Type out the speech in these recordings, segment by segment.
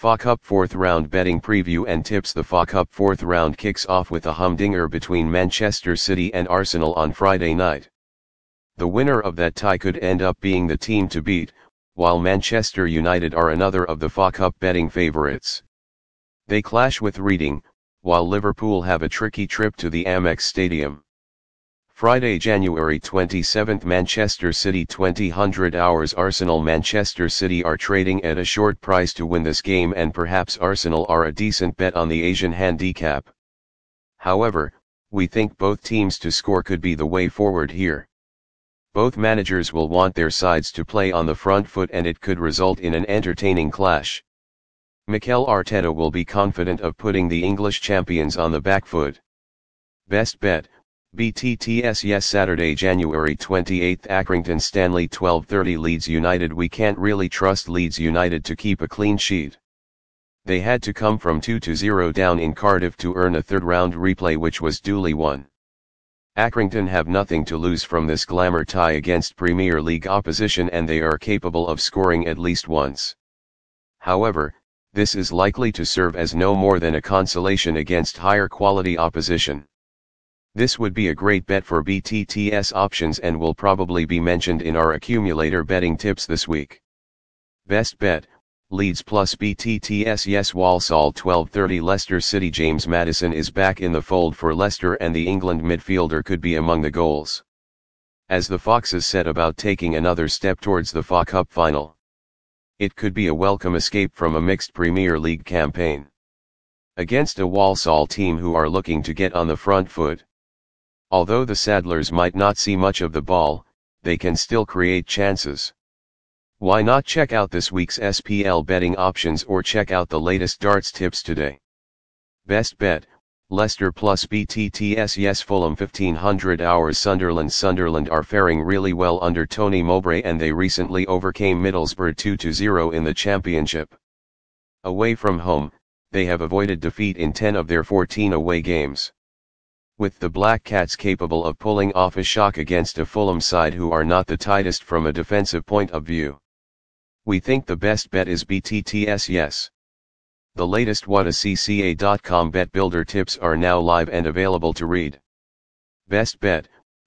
FA Cup 4th round betting preview and tips. The FA Cup 4th round kicks off with a humdinger between Manchester City and Arsenal on Friday night. The winner of that tie could end up being the team to beat, while Manchester United are another of the FA Cup betting favourites. They clash with Reading, while Liverpool have a tricky trip to the Amex Stadium. Friday, January 27, Manchester City 2000 hours Arsenal. Manchester City are trading at a short price to win this game, and perhaps Arsenal are a decent bet on the Asian handicap. However, we think both teams to score could be the way forward here. Both managers will want their sides to play on the front foot, and it could result in an entertaining clash. Mikel Arteta will be confident of putting the English champions on the back foot. Best bet, BTTS. Yes, Saturday, January 28, Accrington Stanley 12:30 Leeds United. We can't really trust Leeds United to keep a clean sheet. They had to come from 2-0 down in Cardiff to earn a third-round replay which was duly won. Accrington have nothing to lose from this glamour tie against Premier League opposition, and they are capable of scoring at least once. However, this is likely to serve as no more than a consolation against higher quality opposition. This would be a great bet for BTTS options and will probably be mentioned in our accumulator betting tips this week. Best bet, Leeds plus BTTS. Yes, Walsall 12:30 Leicester City. James Maddison is back in the fold for Leicester, and the England midfielder could be among the goals, as the Foxes set about taking another step towards the FA Cup final. It could be a welcome escape from a mixed Premier League campaign against a Walsall team who are looking to get on the front foot. Although the Saddlers might not see much of the ball, they can still create chances. Why not check out this week's SPL betting options or check out the latest darts tips today? Best bet, Leicester plus BTTS. Yes, Fulham 1500 hours Sunderland are faring really well under Tony Mowbray, and they recently overcame Middlesbrough 2-0 in the Championship. Away from home, they have avoided defeat in 10 of their 14 away games. With the Black Cats capable of pulling off a shock against a Fulham side who are not the tightest from a defensive point of view, we think the best bet is BTTS. Yes. The latest whatacca.com bet builder tips are now live and available to read. Best bet,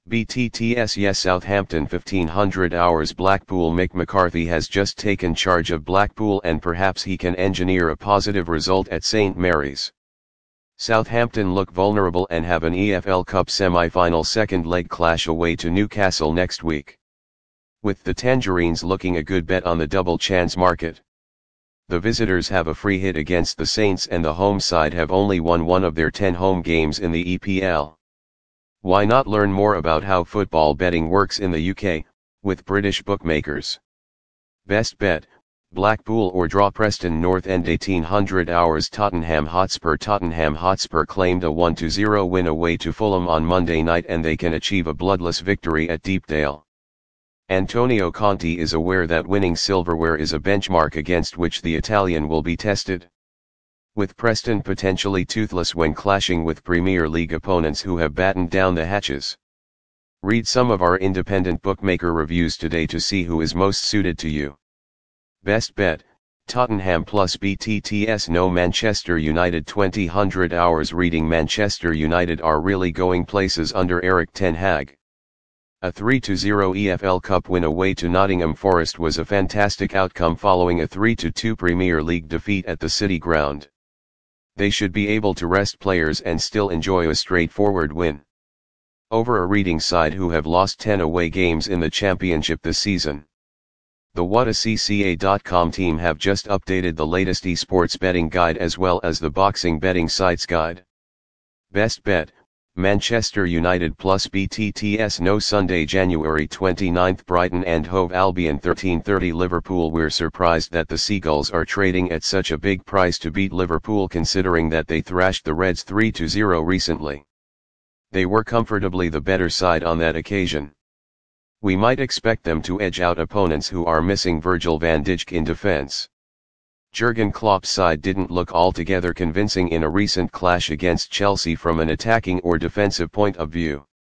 BTTS. Yes, Southampton 1500 hours Blackpool. Mick McCarthy has just taken charge of Blackpool, and perhaps he can engineer a positive result at St Mary's. Southampton look vulnerable and have an EFL Cup semi-final second leg clash away to Newcastle next week, with the Tangerines looking a good bet on the double chance market. The visitors have a free hit against the Saints, and the home side have only won one of their 10 home games in the EPL. Why not learn more about how football betting works in the UK, with British bookmakers? Best bet, Blackpool or draw. Preston North End 1800 hours Tottenham Hotspur. Tottenham Hotspur claimed a 1-0 win away to Fulham on Monday night, and they can achieve a bloodless victory at Deepdale. Antonio Conte is aware that winning silverware is a benchmark against which the Italian will be tested, with Preston potentially toothless when clashing with Premier League opponents who have battened down the hatches. Read some of our independent bookmaker reviews today to see who is most suited to you. Best bet, Tottenham plus BTTS. No, Manchester United 2000 hours Reading. Manchester United are really going places under Erik ten Hag. A 3-0 EFL Cup win away to Nottingham Forest was a fantastic outcome following a 3-2 Premier League defeat at the City Ground. They should be able to rest players and still enjoy a straightforward win over a Reading side who have lost 10 away games in the Championship this season. The whatacca.com team have just updated the latest esports betting guide as well as the boxing betting sites guide. Best bet, Manchester United plus BTTS. No, Sunday, January 29, Brighton and Hove Albion 13:30 Liverpool. We're surprised that the Seagulls are trading at such a big price to beat Liverpool, considering that they thrashed the Reds 3-0 recently. They were comfortably the better side on that occasion. We might expect them to edge out opponents who are missing Virgil van Dijk in defense. Jurgen Klopp's side didn't look altogether convincing in a recent clash against Chelsea from an attacking or defensive point of view.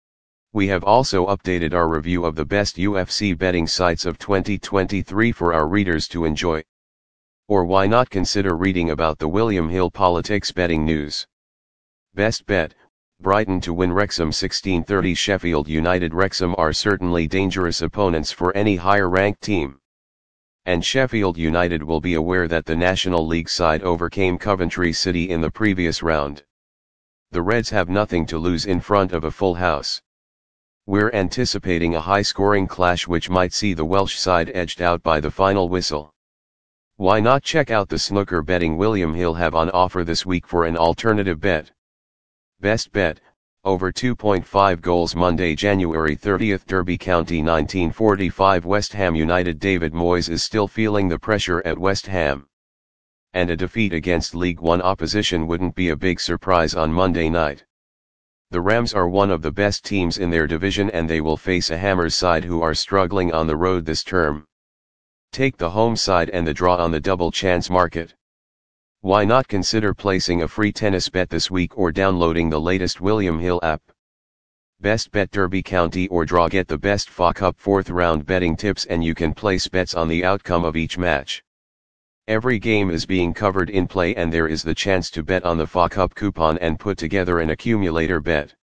We have also updated our review of the best UFC betting sites of 2023 for our readers to enjoy. Or why not consider reading about the William Hill politics betting news? Best bet, Brighton to win Wrexham 16:30. Sheffield United Wrexham are certainly dangerous opponents for any higher-ranked team. And Sheffield United will be aware that the National League side overcame Coventry City in the previous round. The Reds have nothing to lose in front of a full house. We're anticipating a high-scoring clash which might see the Welsh side edged out by the final whistle. Why not check out the snooker betting William Hill have on offer this week for an alternative bet? Best bet, over 2.5 goals Monday, January 30th. Derby County 1945 West Ham United. David Moyes is still feeling the pressure at West Ham. And a defeat against League One opposition wouldn't be a big surprise on Monday night. The Rams are one of the best teams in their division and they will face a Hammers side who are struggling on the road this term. Take the home side and the draw on the double chance market. Why not consider placing a free tennis bet this week or downloading the latest William Hill app? Best bet Derby County or draw. Get the best FA Cup 4th round betting tips and you can place bets on the outcome of each match. Every game is being covered in play and there is the chance to bet on the FA Cup coupon and put together an accumulator bet.